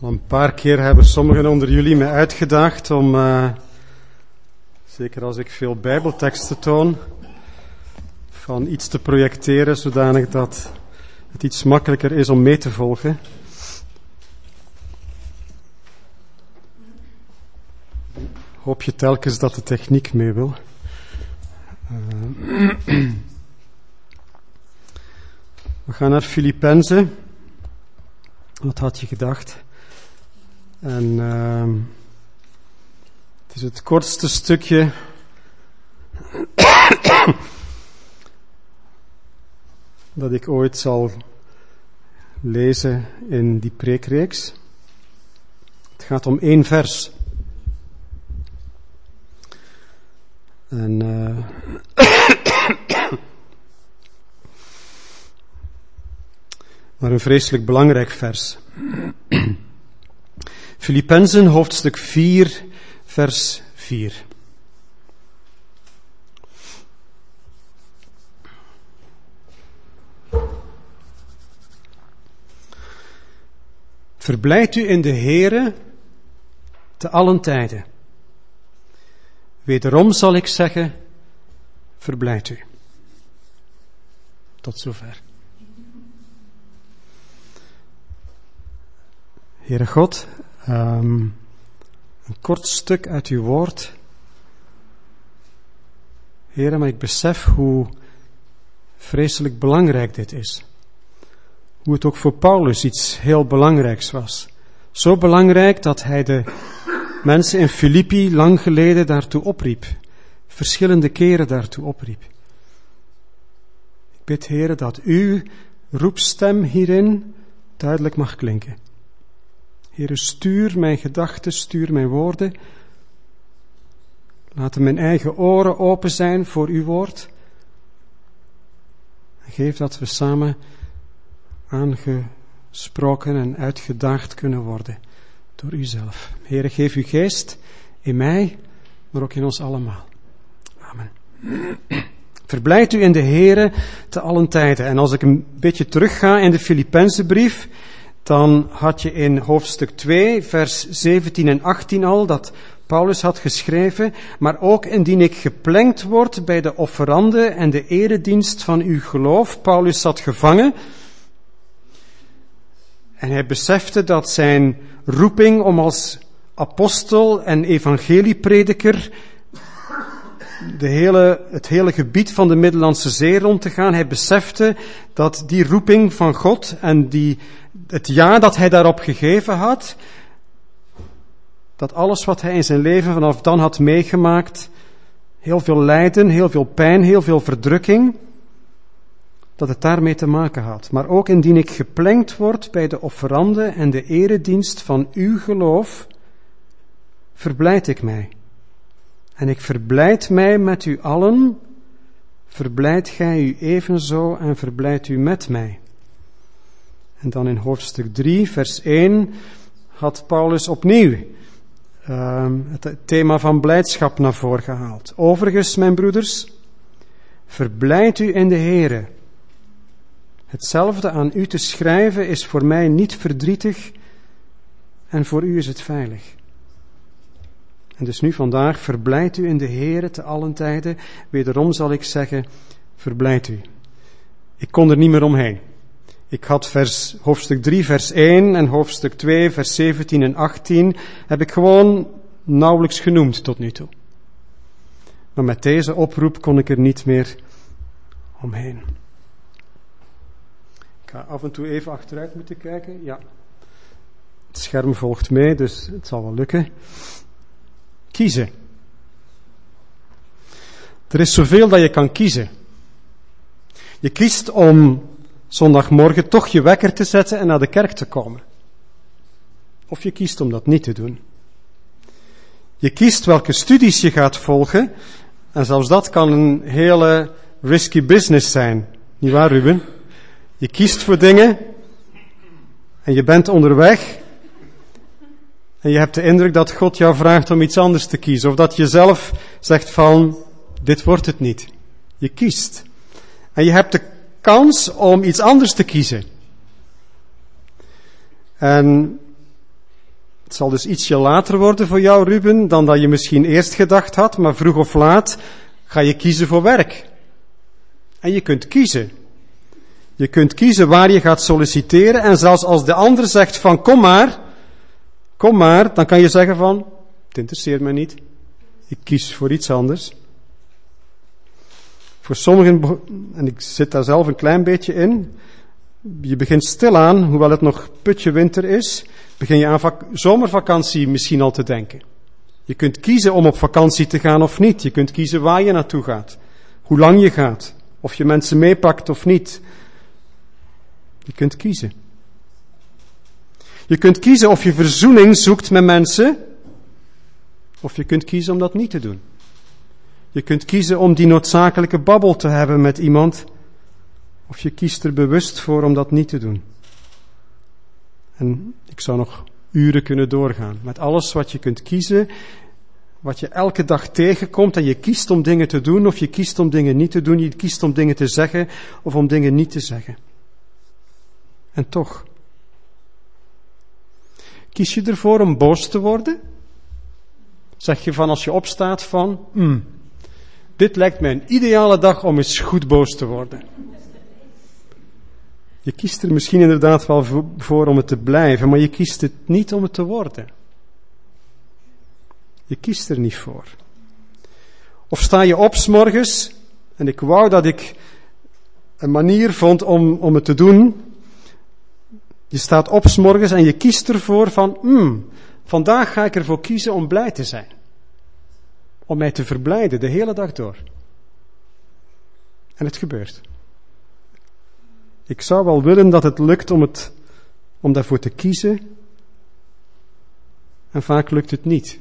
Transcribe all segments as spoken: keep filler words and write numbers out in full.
Al een paar keer hebben sommigen onder jullie mij uitgedaagd om, uh, zeker als ik veel bijbelteksten toon, van iets te projecteren zodanig dat het iets makkelijker is om mee te volgen. Hoop je telkens dat de techniek mee wil. Uh, we gaan naar Filippenzen. Wat had je gedacht? En uh, het is het kortste stukje dat ik ooit zal lezen in die preekreeks. Het gaat om één vers. En uh, maar een vreselijk belangrijk vers. Filippenzen hoofdstuk vier, vers vier. Verblijd u in de Heere te allen tijden. Wederom zal ik zeggen, verblijd u. Tot zover. Heere God, um, een kort stuk uit uw woord. Heere, maar ik besef hoe vreselijk belangrijk dit is. Hoe het ook voor Paulus iets heel belangrijks was. Zo belangrijk dat hij de mensen in Filippi lang geleden daartoe opriep. Verschillende keren daartoe opriep. Ik bid, Heere, dat uw roepstem hierin duidelijk mag klinken. Heere, stuur mijn gedachten, stuur mijn woorden. Laten mijn eigen oren open zijn voor uw woord. En geef dat we samen aangesproken en uitgedaagd kunnen worden door uzelf. Heere, geef uw geest in mij, maar ook in ons allemaal. Amen. Verblijd u in de Heere te allen tijden. En als ik een beetje terugga in de Filippenzenbrief, dan had je in hoofdstuk twee, vers zeventien en achttien al, dat Paulus had geschreven, maar ook indien ik geplengd word bij de offerande en de eredienst van uw geloof. Paulus zat gevangen en hij besefte dat zijn roeping om als apostel en evangelieprediker de hele, het hele gebied van de Middellandse Zee rond te gaan. Hij besefte dat die roeping van God en die, het ja dat hij daarop gegeven had, dat alles wat hij in zijn leven vanaf dan had meegemaakt, heel veel lijden, heel veel pijn, heel veel verdrukking, dat het daarmee te maken had. Maar ook indien ik geplengd word bij de offerande en de eredienst van uw geloof, verblijd ik mij. En ik verblijd mij met u allen, verblijd gij u evenzo en verblijd u met mij. En dan in hoofdstuk drie, vers één, had Paulus opnieuw uh, het thema van blijdschap naar voren gehaald. Overigens, mijn broeders, verblijd u in de Heere. Hetzelfde aan u te schrijven is voor mij niet verdrietig en voor u is het veilig. En dus nu vandaag, verblijd u in de Heere te allen tijden. Wederom zal ik zeggen, verblijd u. Ik kon er niet meer omheen. Ik had vers, hoofdstuk drie, vers één en hoofdstuk twee, vers zeventien en achttien, heb ik gewoon nauwelijks genoemd tot nu toe. Maar met deze oproep kon ik er niet meer omheen. Ik ga af en toe even achteruit moeten kijken. Ja, het scherm volgt mee, dus het zal wel lukken. Kiezen. Er is zoveel dat je kan kiezen. Je kiest om zondagmorgen toch je wekker te zetten en naar de kerk te komen. Of je kiest om dat niet te doen. Je kiest welke studies je gaat volgen. En zelfs dat kan een hele risky business zijn. Niet waar, Ruben? Je kiest voor dingen en je bent onderweg en je hebt de indruk dat God jou vraagt om iets anders te kiezen. Of dat je zelf zegt van, dit wordt het niet. Je kiest. En je hebt de kans om iets anders te kiezen. En Het zal dus ietsje later worden voor jou, Ruben, dan dat je misschien eerst gedacht had, maar vroeg of laat ga je kiezen voor werk. En je kunt kiezen. Je kunt kiezen waar je gaat solliciteren en zelfs als de ander zegt van kom maar, kom maar, dan kan je zeggen van het interesseert mij niet. Ik kies voor iets anders. Voor sommigen, en ik zit daar zelf een klein beetje in, je begint stilaan, hoewel het nog putje winter is, begin je aan vak- zomervakantie misschien al te denken. Je kunt kiezen om op vakantie te gaan of niet. Je kunt kiezen waar je naartoe gaat. Hoe lang je gaat. Of je mensen meepakt of niet. Je kunt kiezen. Je kunt kiezen of je verzoening zoekt met mensen. Of je kunt kiezen om dat niet te doen. Je kunt kiezen om die noodzakelijke babbel te hebben met iemand. Of je kiest er bewust voor om dat niet te doen. En ik zou nog uren kunnen doorgaan. Met alles wat je kunt kiezen. Wat je elke dag tegenkomt. En je kiest om dingen te doen. Of je kiest om dingen niet te doen. Je kiest om dingen te zeggen. Of om dingen niet te zeggen. En toch. Kies je ervoor om boos te worden? Zeg je van als je opstaat van... Mm, dit lijkt mij een ideale dag om eens goed boos te worden. Je kiest er misschien inderdaad wel voor om het te blijven, maar je kiest het niet om het te worden. Je kiest er niet voor. Of sta je op 's morgens, en ik wou dat ik een manier vond om, om het te doen. Je staat op 's morgens en je kiest ervoor van, mm, vandaag ga ik ervoor kiezen om blij te zijn. Om mij te verblijden de hele dag door. En het gebeurt. Ik zou wel willen dat het lukt om, het, om daarvoor te kiezen. En vaak lukt het niet.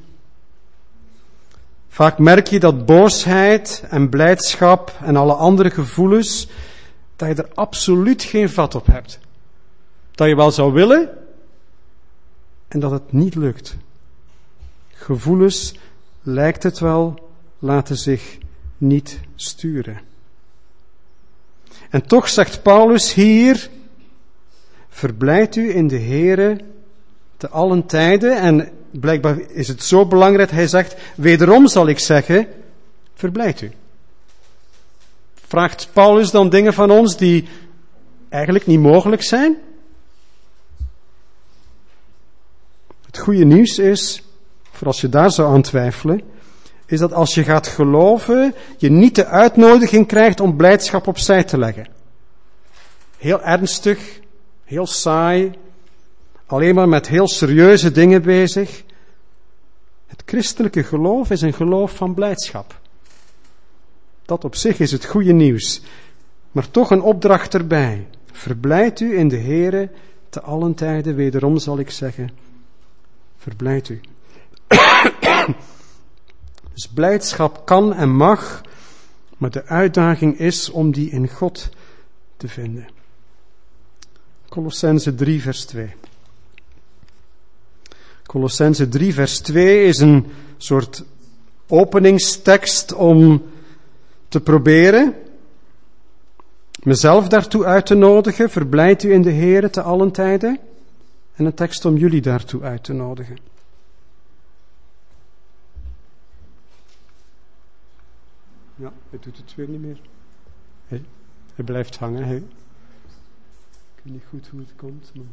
Vaak merk je dat boosheid en blijdschap en alle andere gevoelens, dat je er absoluut geen vat op hebt. Dat je wel zou willen en dat het niet lukt. Gevoelens, lijkt het wel, laten zich niet sturen. En toch zegt Paulus hier, verblijd u in de Heere te allen tijden. En blijkbaar is het zo belangrijk, hij zegt, wederom zal ik zeggen, verblijd u. Vraagt Paulus dan dingen van ons die eigenlijk niet mogelijk zijn? Het goede nieuws is, voor als je daar zou aan twijfelen, is dat als je gaat geloven, je niet de uitnodiging krijgt om blijdschap opzij te leggen. Heel ernstig, heel saai, alleen maar met heel serieuze dingen bezig. Het christelijke geloof is een geloof van blijdschap. Dat op zich is het goede nieuws. Maar toch een opdracht erbij. Verblijd u in de Heere te allen tijden, wederom zal ik zeggen, verblijd u. Dus blijdschap kan en mag, maar de uitdaging is om die in God te vinden. Kolossenzen drie vers twee. Kolossenzen drie vers twee is een soort openingstekst om te proberen mezelf daartoe uit te nodigen. Verblijd u in de Heere te allen tijden. En een tekst om jullie daartoe uit te nodigen. Ja, hij doet het weer niet meer. Hij, hij blijft hangen. Hij, ik weet niet goed hoe het komt. Maar...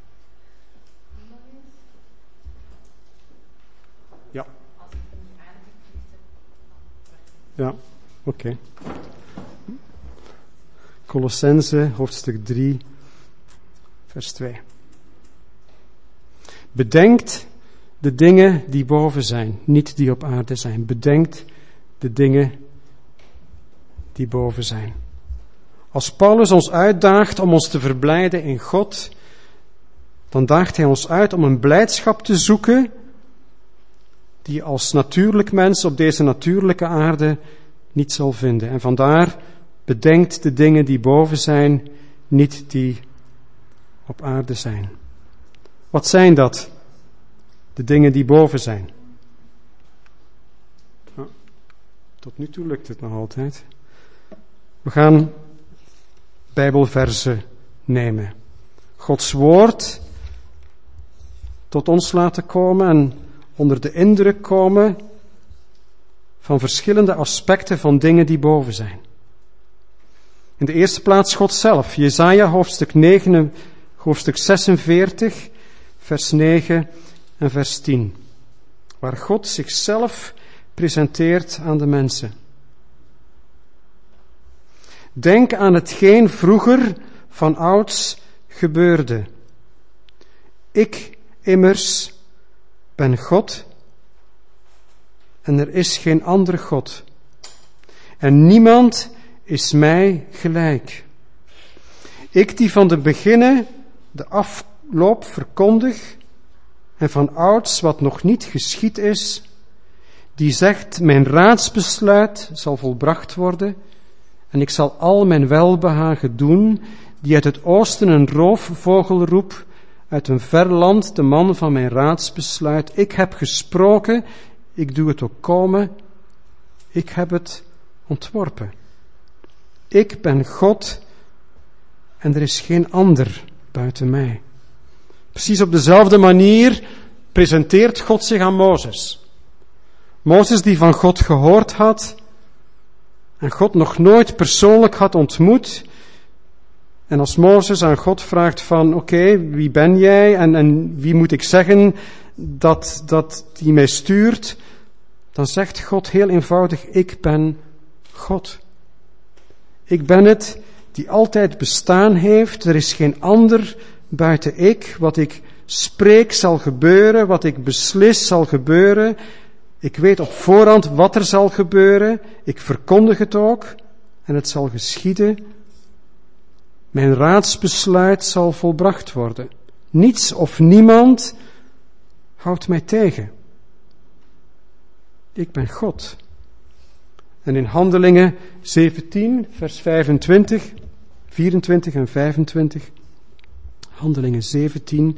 Ja. Ja, oké. Okay. Kolossenzen, hoofdstuk drie, vers twee. Bedenkt de dingen die boven zijn, niet die op aarde zijn. Bedenkt de dingen die boven zijn. Als Paulus ons uitdaagt om ons te verblijden in God, dan daagt hij ons uit om een blijdschap te zoeken die je als natuurlijk mens op deze natuurlijke aarde niet zal vinden. En vandaar bedenkt de dingen die boven zijn, niet die op aarde zijn. Wat zijn dat? De dingen die boven zijn. Nou, tot nu toe lukt het nog altijd. We gaan Bijbelverzen nemen. Gods woord, tot ons laten komen en onder de indruk komen van verschillende aspecten van dingen die boven zijn. In de eerste plaats God zelf. Jesaja hoofdstuk negen, hoofdstuk zesenveertig, vers negen en vers tien. Waar God zichzelf presenteert aan de mensen. Denk aan hetgeen vroeger van ouds gebeurde. Ik immers ben God en er is geen andere God. En niemand is mij gelijk. Ik die van de beginnen de afloop verkondig en van ouds wat nog niet geschied is, die zegt mijn raadsbesluit zal volbracht worden en ik zal al mijn welbehagen doen, die uit het oosten een roofvogel roep, uit een ver land de man van mijn raadsbesluit. Ik heb gesproken, ik doe het ook komen, ik heb het ontworpen. Ik ben God en er is geen ander buiten mij. Precies op dezelfde manier presenteert God zich aan Mozes. Mozes die van God gehoord had en God nog nooit persoonlijk had ontmoet. En als Mozes aan God vraagt van oké, okay, wie ben jij en, en wie moet ik zeggen dat, dat die mij stuurt, dan zegt God heel eenvoudig, ik ben God. Ik ben het die altijd bestaan heeft, er is geen ander buiten ik. Wat ik spreek zal gebeuren, wat ik beslis zal gebeuren. Ik weet op voorhand wat er zal gebeuren, ik verkondig het ook en het zal geschieden. Mijn raadsbesluit zal volbracht worden. Niets of niemand houdt mij tegen. Ik ben God. En in Handelingen zeventien, vers vijfentwintig, vierentwintig en vijfentwintig. Handelingen zeventien.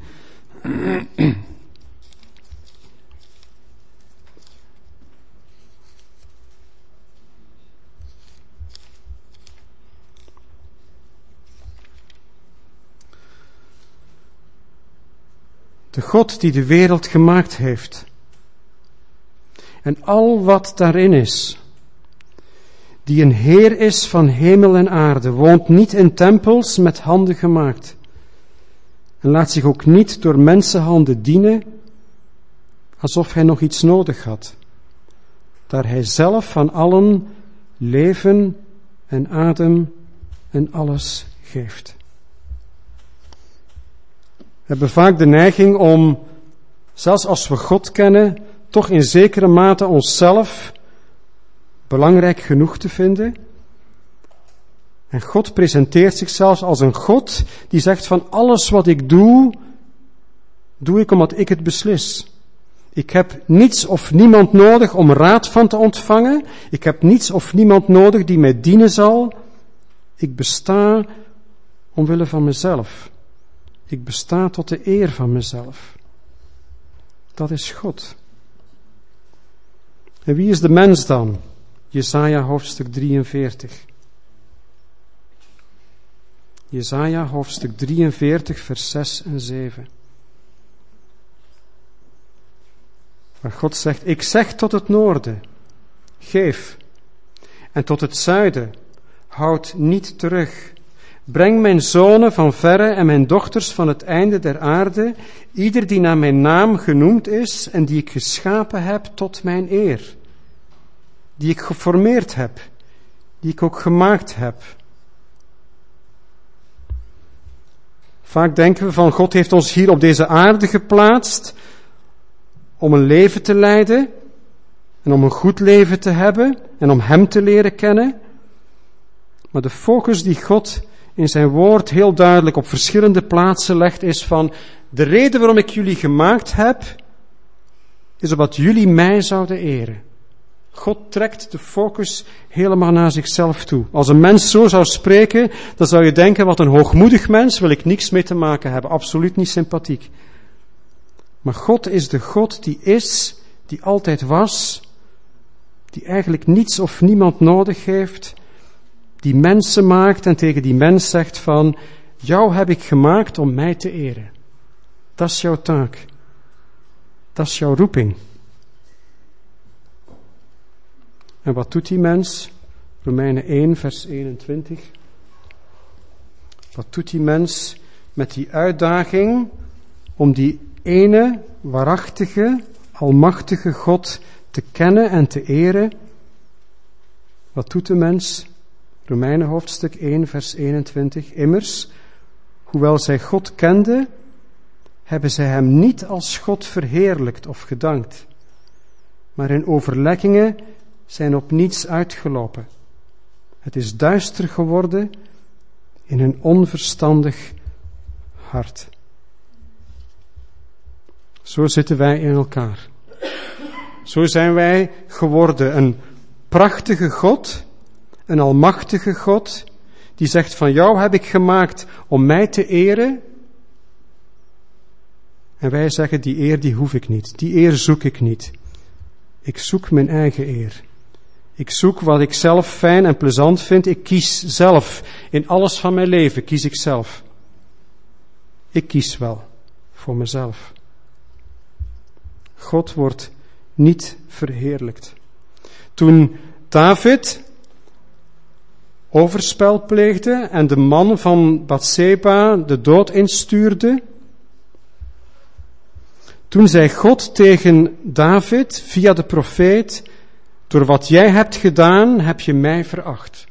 De God die de wereld gemaakt heeft. En al wat daarin is. Die een Heer is van hemel en aarde. Woont niet in tempels met handen gemaakt. En laat zich ook niet door mensenhanden dienen. Alsof hij nog iets nodig had. Daar hij zelf van allen leven en adem en alles geeft. We hebben vaak de neiging om, zelfs als we God kennen, toch in zekere mate onszelf belangrijk genoeg te vinden. En God presenteert zichzelf als een God die zegt van alles wat ik doe, doe ik omdat ik het beslis. Ik heb niets of niemand nodig om raad van te ontvangen. Ik heb niets of niemand nodig die mij dienen zal. Ik besta omwille van mezelf. Ik besta tot de eer van mezelf. Dat is God. En wie is de mens dan? Jesaja hoofdstuk drieënveertig. Jesaja hoofdstuk drieënveertig, vers zes en zeven. Waar God zegt, ik zeg tot het noorden, geef. En tot het zuiden, houd niet terug. Breng mijn zonen van verre en mijn dochters van het einde der aarde, ieder die naar mijn naam genoemd is en die ik geschapen heb tot mijn eer. Die ik geformeerd heb, die ik ook gemaakt heb. Vaak denken we van God heeft ons hier op deze aarde geplaatst om een leven te leiden en om een goed leven te hebben en om Hem te leren kennen. Maar de focus die God in zijn woord heel duidelijk op verschillende plaatsen legt is van de reden waarom ik jullie gemaakt heb is opdat jullie mij zouden eren. God trekt de focus helemaal naar zichzelf toe. Als een mens zo zou spreken, dan zou je denken, wat een hoogmoedig mens, wil ik niks mee te maken hebben. Absoluut niet sympathiek. Maar God is de God die is, die altijd was, die eigenlijk niets of niemand nodig heeft, die mensen maakt en tegen die mens zegt van, jou heb ik gemaakt om mij te eren. Dat is jouw taak. Dat is jouw roeping. En wat doet die mens? Romeinen één, vers eenentwintig. Wat doet die mens met die uitdaging om die ene, waarachtige, almachtige God te kennen en te eren? Wat doet de mens? Romeinen hoofdstuk één, vers eenentwintig. Immers, hoewel zij God kenden, hebben zij hem niet als God verheerlijkt of gedankt, maar in overleggingen zijn op niets uitgelopen. Het is duister geworden in hun onverstandig hart. Zo zitten wij in elkaar. Zo zijn wij geworden een prachtige God, een almachtige God, die zegt van jou heb ik gemaakt om mij te eren. En wij zeggen die eer die hoef ik niet, die eer zoek ik niet. Ik zoek mijn eigen eer. Ik zoek wat ik zelf fijn en plezant vind. Ik kies zelf. In alles van mijn leven kies ik zelf. Ik kies wel voor mezelf. God wordt niet verheerlijkt. Toen David overspel pleegde en de man van Bathseba de dood instuurde, toen zei God tegen David via de profeet: door wat jij hebt gedaan, heb je mij veracht.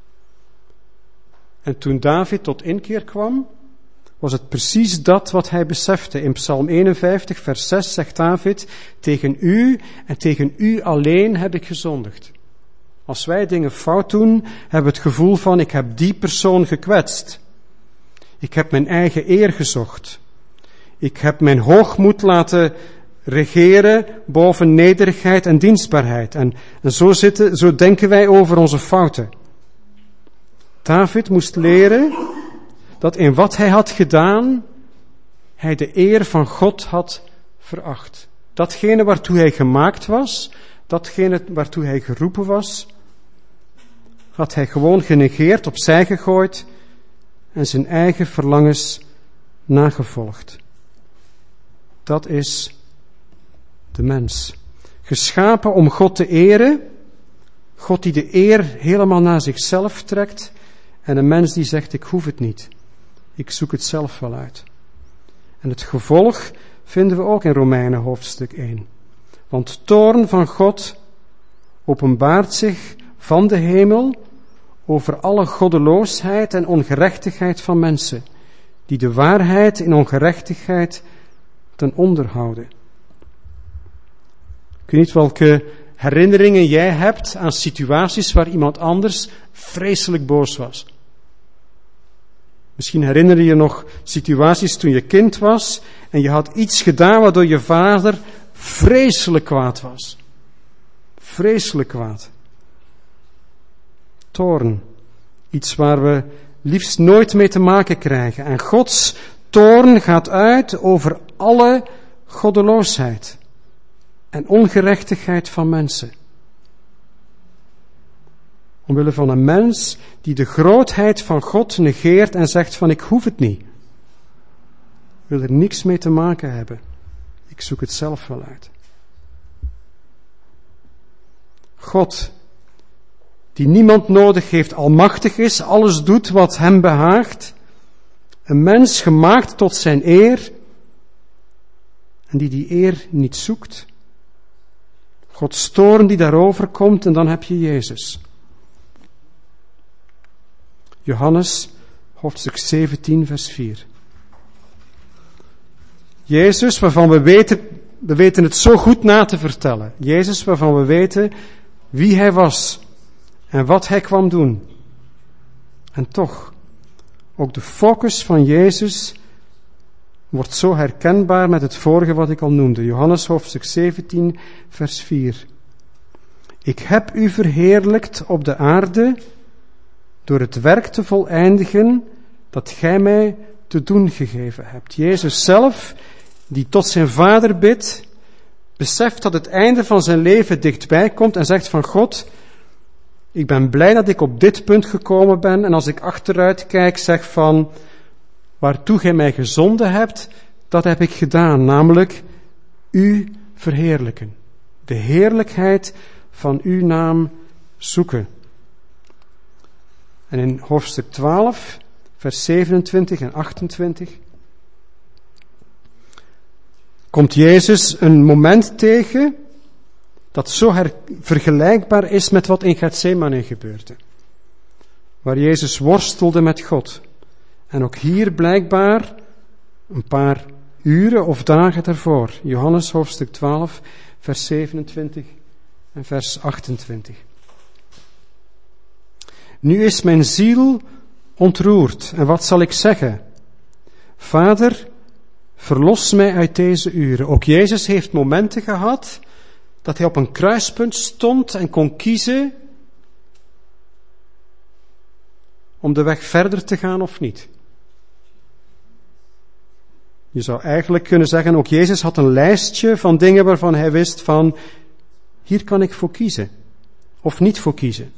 En toen David tot inkeer kwam, was het precies dat wat hij besefte. In Psalm eenenvijftig, vers zes zegt David: tegen u en tegen u alleen heb ik gezondigd. Als wij dingen fout doen, hebben we het gevoel van: ik heb die persoon gekwetst. Ik heb mijn eigen eer gezocht. Ik heb mijn hoogmoed laten regeren boven nederigheid en dienstbaarheid. En, en zo, zitten, zo denken wij over onze fouten. David moest leren dat in wat hij had gedaan, hij de eer van God had veracht. Datgene waartoe hij gemaakt was, datgene waartoe hij geroepen was, had hij gewoon genegeerd, opzij gegooid en zijn eigen verlangens nagevolgd. Dat is de mens. Geschapen om God te eren, God die de eer helemaal naar zichzelf trekt, en een mens die zegt: ik hoef het niet, ik zoek het zelf wel uit. En het gevolg vinden we ook in Romeinen hoofdstuk één. Want toorn van God openbaart zich van de hemel over alle goddeloosheid en ongerechtigheid van mensen, die de waarheid in ongerechtigheid ten onder houden. Ik weet niet welke herinneringen jij hebt aan situaties waar iemand anders vreselijk boos was. Misschien herinner je je nog situaties toen je kind was en je had iets gedaan waardoor je vader vreselijk kwaad was. Vreselijk kwaad. Toorn. Iets waar we liefst nooit mee te maken krijgen. En Gods toorn gaat uit over alle goddeloosheid en ongerechtigheid van mensen. Omwille van een mens die de grootheid van God negeert en zegt van: ik hoef het niet. Ik wil er niks mee te maken hebben. Ik zoek het zelf wel uit. God, die niemand nodig heeft, almachtig is, alles doet wat hem behaagt. Een mens gemaakt tot zijn eer en die die eer niet zoekt. Gods toorn die daarover komt en dan heb je Jezus. Johannes, hoofdstuk zeventien, vers vier. Jezus, waarvan we weten, we weten het zo goed na te vertellen. Jezus, waarvan we weten wie hij was en wat hij kwam doen. En toch, ook de focus van Jezus wordt zo herkenbaar met het vorige wat ik al noemde. Johannes, hoofdstuk zeventien, vers vier. Ik heb u verheerlijkt op de aarde door het werk te voleindigen dat gij mij te doen gegeven hebt. Jezus zelf, die tot zijn Vader bidt, beseft dat het einde van zijn leven dichtbij komt en zegt van: God, ik ben blij dat ik op dit punt gekomen ben en als ik achteruit kijk zeg van: waartoe gij mij gezonden hebt, dat heb ik gedaan, namelijk u verheerlijken. De heerlijkheid van uw naam zoeken. En in hoofdstuk twaalf, vers zevenentwintig en achtentwintig, komt Jezus een moment tegen dat zo her- vergelijkbaar is met wat in Getsemane gebeurde. Waar Jezus worstelde met God. En ook hier blijkbaar een paar uren of dagen daarvoor. Johannes hoofdstuk twaalf, vers zevenentwintig en vers achtentwintig. Nu is mijn ziel ontroerd. En wat zal ik zeggen? Vader, verlos mij uit deze uren. Ook Jezus heeft momenten gehad dat hij op een kruispunt stond en kon kiezen om de weg verder te gaan of niet. Je zou eigenlijk kunnen zeggen, ook Jezus had een lijstje van dingen waarvan hij wist van, hier kan ik voor kiezen, of niet voor kiezen.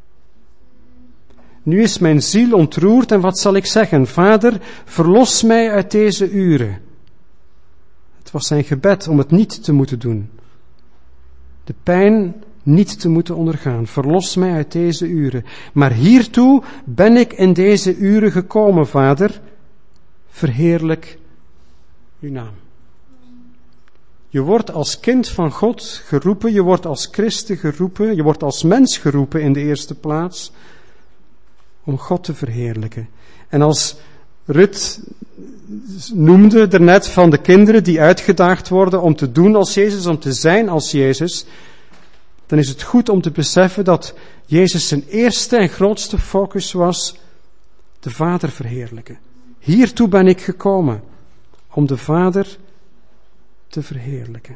Nu is mijn ziel ontroerd en wat zal ik zeggen? Vader, verlos mij uit deze uren. Het was zijn gebed om het niet te moeten doen. De pijn niet te moeten ondergaan. Verlos mij uit deze uren. Maar hiertoe ben ik in deze uren gekomen, Vader. Verheerlijk uw naam. Je wordt als kind van God geroepen, je wordt als christen geroepen, je wordt als mens geroepen in de eerste plaats, om God te verheerlijken. En als Ruth noemde er net van de kinderen die uitgedaagd worden om te doen als Jezus, om te zijn als Jezus, dan is het goed om te beseffen dat Jezus zijn eerste en grootste focus was de Vader verheerlijken. Hiertoe ben ik gekomen, om de Vader te verheerlijken.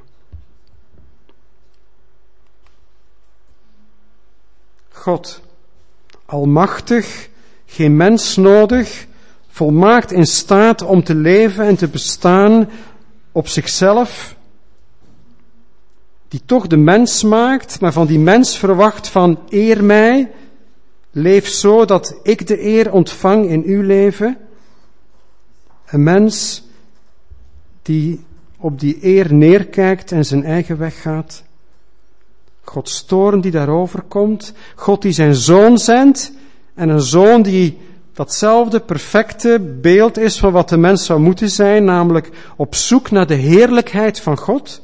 God, almachtig, geen mens nodig, volmaakt in staat om te leven en te bestaan op zichzelf, die toch de mens maakt, maar van die mens verwacht van eer mij, leef zo dat ik de eer ontvang in uw leven. Een mens die op die eer neerkijkt en zijn eigen weg gaat. Gods toorn die daarover komt. God die zijn zoon zendt. En een zoon die datzelfde perfecte beeld is van wat de mens zou moeten zijn. Namelijk op zoek naar de heerlijkheid van God.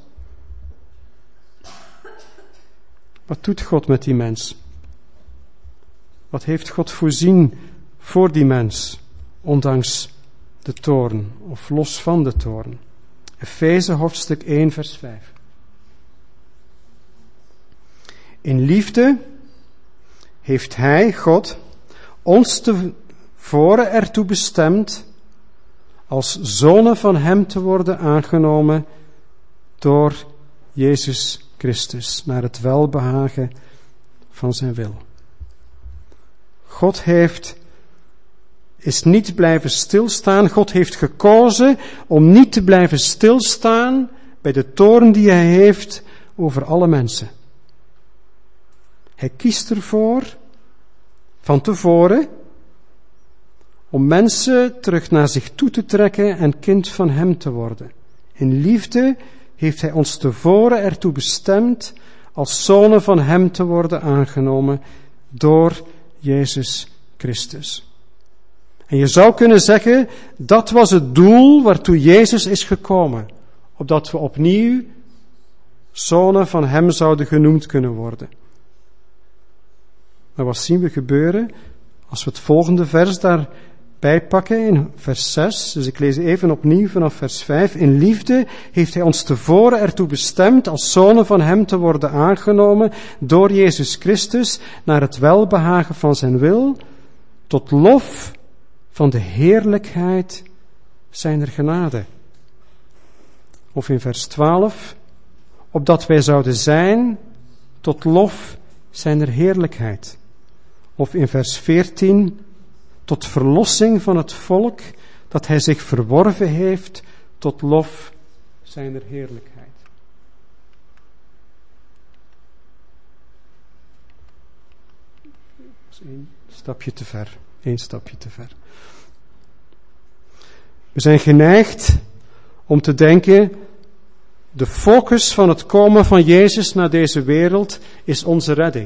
Wat doet God met die mens? Wat heeft God voorzien voor die mens? Ondanks de toorn of los van de toorn. Efeze hoofdstuk één vers vijf. In liefde heeft Hij, God, ons tevoren ertoe bestemd als zonen van Hem te worden aangenomen door Jezus Christus naar het welbehagen van zijn wil. God heeft is niet blijven stilstaan. God heeft gekozen om niet te blijven stilstaan bij de toorn die hij heeft over alle mensen. Hij kiest ervoor, van tevoren, om mensen terug naar zich toe te trekken en kind van hem te worden. In liefde heeft hij ons tevoren ertoe bestemd als zonen van hem te worden aangenomen door Jezus Christus. En je zou kunnen zeggen, dat was het doel waartoe Jezus is gekomen. Opdat we opnieuw zonen van hem zouden genoemd kunnen worden. Maar wat zien we gebeuren als we het volgende vers daarbij pakken in vers zes. Dus ik lees even opnieuw vanaf vers vijf. In liefde heeft hij ons tevoren ertoe bestemd als zonen van hem te worden aangenomen door Jezus Christus naar het welbehagen van zijn wil, tot lof van de heerlijkheid zijner genade. Of in vers twaalf, opdat wij zouden zijn tot lof zijner heerlijkheid. Of in vers veertien, tot verlossing van het volk dat hij zich verworven heeft tot lof zijner heerlijkheid. Dat is één stapje te ver. Eén stapje te ver. We zijn geneigd om te denken, De focus van het komen van Jezus naar deze wereld is onze redding.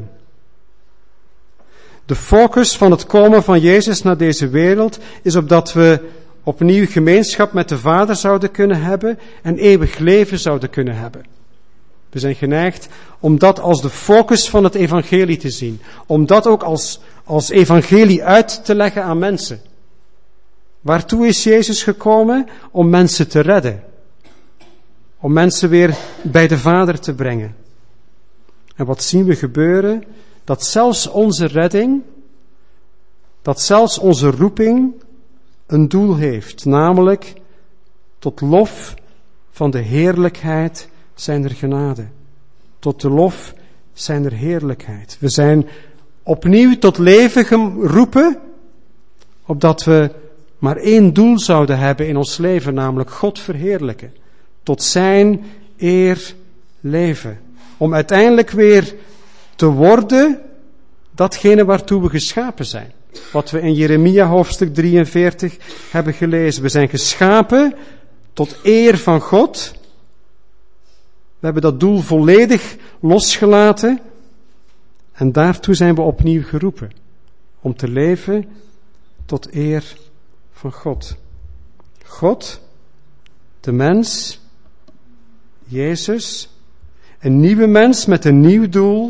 De focus van het komen van Jezus naar deze wereld is opdat we opnieuw gemeenschap met de Vader zouden kunnen hebben en eeuwig leven zouden kunnen hebben. We zijn geneigd om dat als de focus van het evangelie te zien. Om dat ook als, als evangelie uit te leggen aan mensen. Waartoe is Jezus gekomen? Om mensen te redden. Om mensen weer bij de Vader te brengen. En wat zien we gebeuren? Dat zelfs onze redding, dat zelfs onze roeping een doel heeft. Namelijk tot lof van de heerlijkheid zijner genade. Tot de lof zijner heerlijkheid. We zijn opnieuw tot leven geroepen, opdat we maar één doel zouden hebben in ons leven, namelijk God verheerlijken. Tot zijn eer leven. Om uiteindelijk weer te worden datgene waartoe we geschapen zijn. Wat we in Jeremia hoofdstuk drieënveertig hebben gelezen. We zijn geschapen tot eer van God. We hebben dat doel volledig losgelaten. En daartoe zijn we opnieuw geroepen. Om te leven tot eer van God. God, de mens, Jezus, een nieuwe mens met een nieuw doel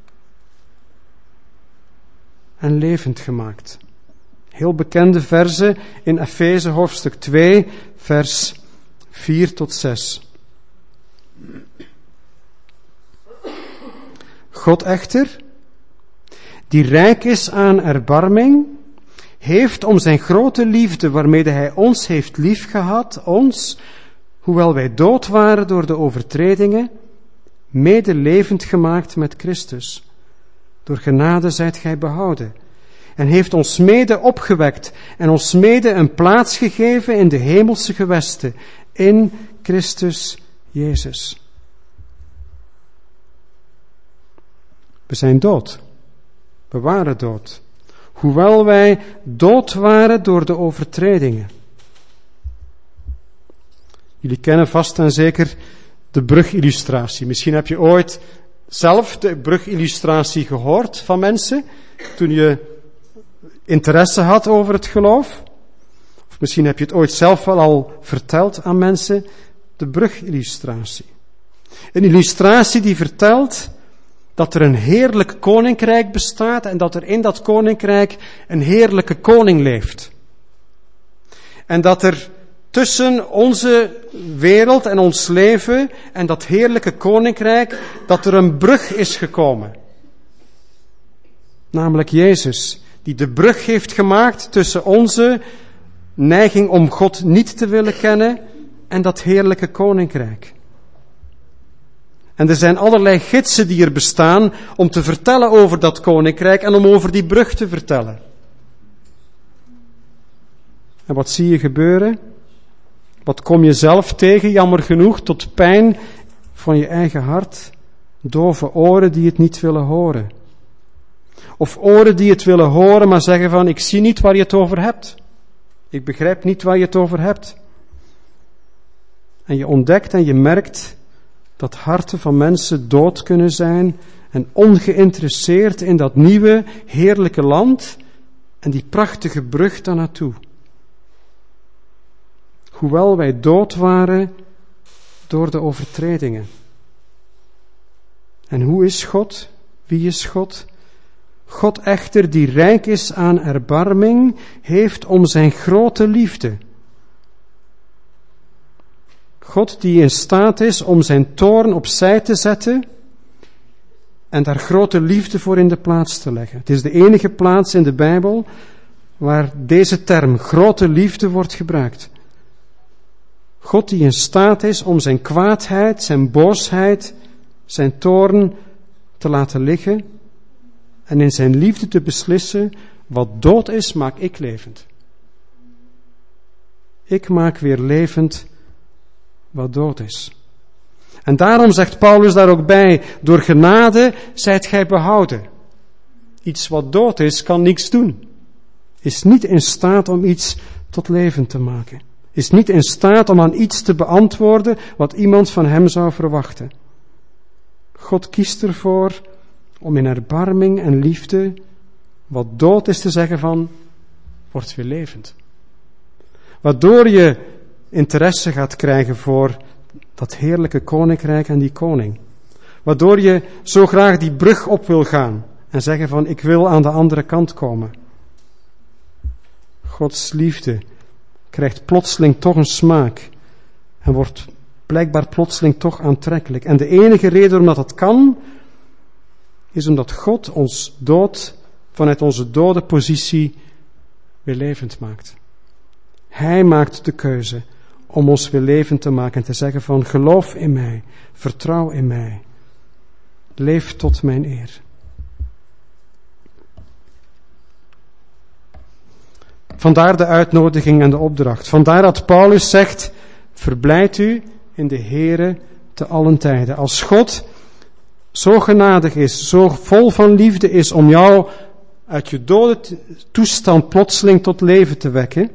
en levend gemaakt. Heel bekende verzen in Efeze hoofdstuk twee, vers vier tot zes. God echter, die rijk is aan erbarming, heeft om zijn grote liefde waarmede hij ons heeft liefgehad, ons, hoewel wij dood waren door de overtredingen, mede levend gemaakt met Christus. Door genade zijt gij behouden. En heeft ons mede opgewekt en ons mede een plaats gegeven in de hemelse gewesten, in Christus Jezus. We zijn dood. We waren dood. Hoewel wij dood waren door de overtredingen. Jullie kennen vast en zeker de brugillustratie. Misschien heb je ooit zelf de brugillustratie gehoord van mensen, toen je interesse had over het geloof. Of misschien heb je het ooit zelf wel al verteld aan mensen, de brugillustratie. Een illustratie die vertelt dat er een heerlijk koninkrijk bestaat en dat er in dat koninkrijk een heerlijke koning leeft. En dat er tussen onze wereld en ons leven en dat heerlijke koninkrijk, dat er een brug is gekomen. Namelijk Jezus, die de brug heeft gemaakt tussen onze neiging om God niet te willen kennen en dat heerlijke koninkrijk. En er zijn allerlei gidsen die er bestaan om te vertellen over dat koninkrijk en om over die brug te vertellen. En wat zie je gebeuren? Wat kom je zelf tegen, jammer genoeg, tot pijn van je eigen hart? Dove oren die het niet willen horen. Of oren die het willen horen, maar zeggen van, ik zie niet waar je het over hebt. Ik begrijp niet waar je het over hebt. En je ontdekt en je merkt dat harten van mensen dood kunnen zijn en ongeïnteresseerd in dat nieuwe, heerlijke land en die prachtige brug daar naartoe. Hoewel wij dood waren door de overtredingen. En hoe is God? Wie is God? God echter, die rijk is aan erbarming, heeft om zijn grote liefde. God die in staat is om zijn toorn opzij te zetten en daar grote liefde voor in de plaats te leggen. Het is de enige plaats in de Bijbel waar deze term grote liefde wordt gebruikt. God die in staat is om zijn kwaadheid, zijn boosheid, zijn toorn te laten liggen en in zijn liefde te beslissen, wat dood is, maak ik levend. Ik maak weer levend wat dood is. En daarom zegt Paulus daar ook bij, door genade zijt gij behouden. Iets wat dood is, kan niets doen. Is niet in staat om iets tot leven te maken. is niet in staat om aan iets te beantwoorden wat iemand van hem zou verwachten. God kiest ervoor om in erbarming en liefde wat dood is te zeggen van, wordt weer levend. Waardoor je interesse gaat krijgen voor dat heerlijke koninkrijk en die koning. Waardoor je zo graag die brug op wil gaan en zeggen van, ik wil aan de andere kant komen. Gods liefde krijgt plotseling toch een smaak en wordt blijkbaar plotseling toch aantrekkelijk. En de enige reden waarom dat kan, is omdat God ons dood vanuit onze dode positie weer levend maakt. Hij maakt de keuze om ons weer levend te maken en te zeggen van, geloof in mij, vertrouw in mij, leef tot mijn eer. Vandaar de uitnodiging en de opdracht. Vandaar dat Paulus zegt, verblijd u in de Heere te allen tijden. Als God zo genadig is, zo vol van liefde is om jou uit je dode toestand plotseling tot leven te wekken,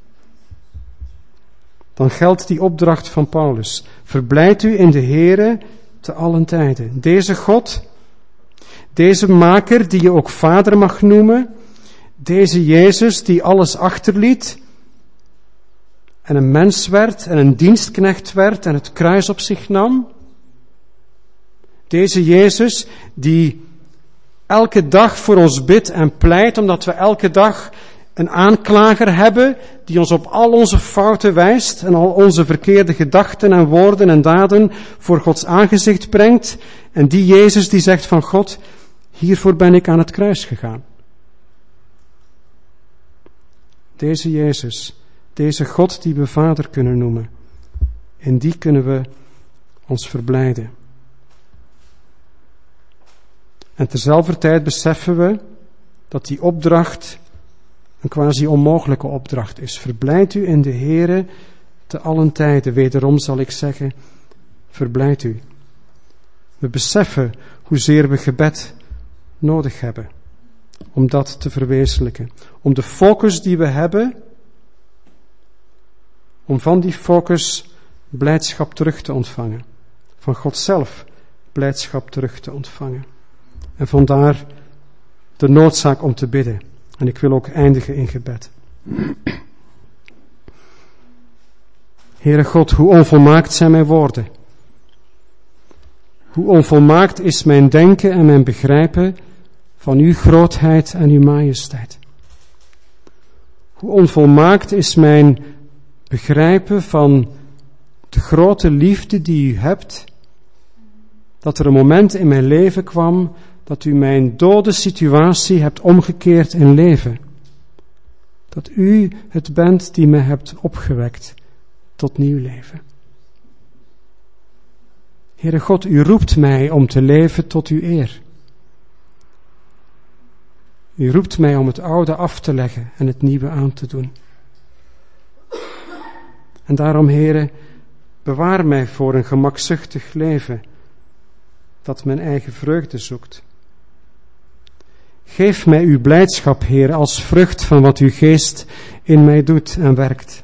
dan geldt die opdracht van Paulus. Verblijd u in de Heere te allen tijden. Deze God, deze maker die je ook vader mag noemen, deze Jezus die alles achterliet en een mens werd en een dienstknecht werd en het kruis op zich nam. Deze Jezus die elke dag voor ons bidt en pleit, omdat we elke dag een aanklager hebben die ons op al onze fouten wijst en al onze verkeerde gedachten en woorden en daden voor Gods aangezicht brengt. En die Jezus die zegt van God, hiervoor ben ik aan het kruis gegaan. Deze Jezus, deze God die we Vader kunnen noemen, in die kunnen we ons verblijden. En terzelfde tijd beseffen we dat die opdracht een quasi onmogelijke opdracht is. Verblijd u in de Heere te allen tijden. Wederom zal ik zeggen, verblijd u. We beseffen hoezeer we gebed nodig hebben om dat te verwezenlijken. Om de focus die we hebben, om van die focus blijdschap terug te ontvangen. Van God zelf blijdschap terug te ontvangen. En vandaar de noodzaak om te bidden. En ik wil ook eindigen in gebed. Heere God, hoe onvolmaakt zijn mijn woorden. Hoe onvolmaakt is mijn denken en mijn begrijpen van uw grootheid en uw majesteit. Hoe onvolmaakt is mijn begrijpen van de grote liefde die u hebt, dat er een moment in mijn leven kwam dat u mijn dode situatie hebt omgekeerd in leven. Dat u het bent die mij hebt opgewekt tot nieuw leven. Heere God, u roept mij om te leven tot uw eer. U roept mij om het oude af te leggen en het nieuwe aan te doen. En daarom, Heere, bewaar mij voor een gemakzuchtig leven dat mijn eigen vreugde zoekt. Geef mij uw blijdschap, Heer, als vrucht van wat uw geest in mij doet en werkt.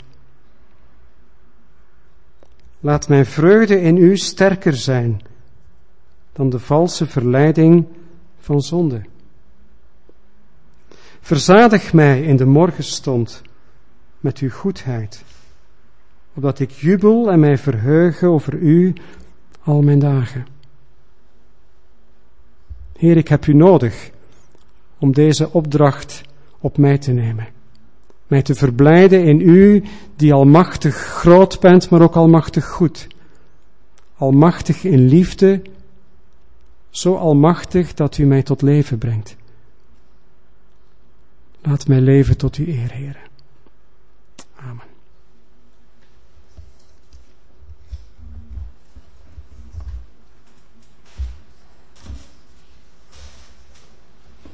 Laat mijn vreugde in u sterker zijn dan de valse verleiding van zonde. Verzadig mij in de morgenstond met uw goedheid, opdat ik jubel en mij verheuge over u al mijn dagen. Heer, ik heb u nodig om deze opdracht op mij te nemen. Mij te verblijden in u, die almachtig groot bent, maar ook almachtig goed. Almachtig in liefde, zo almachtig dat u mij tot leven brengt. Laat mij leven tot uw eer, Heer.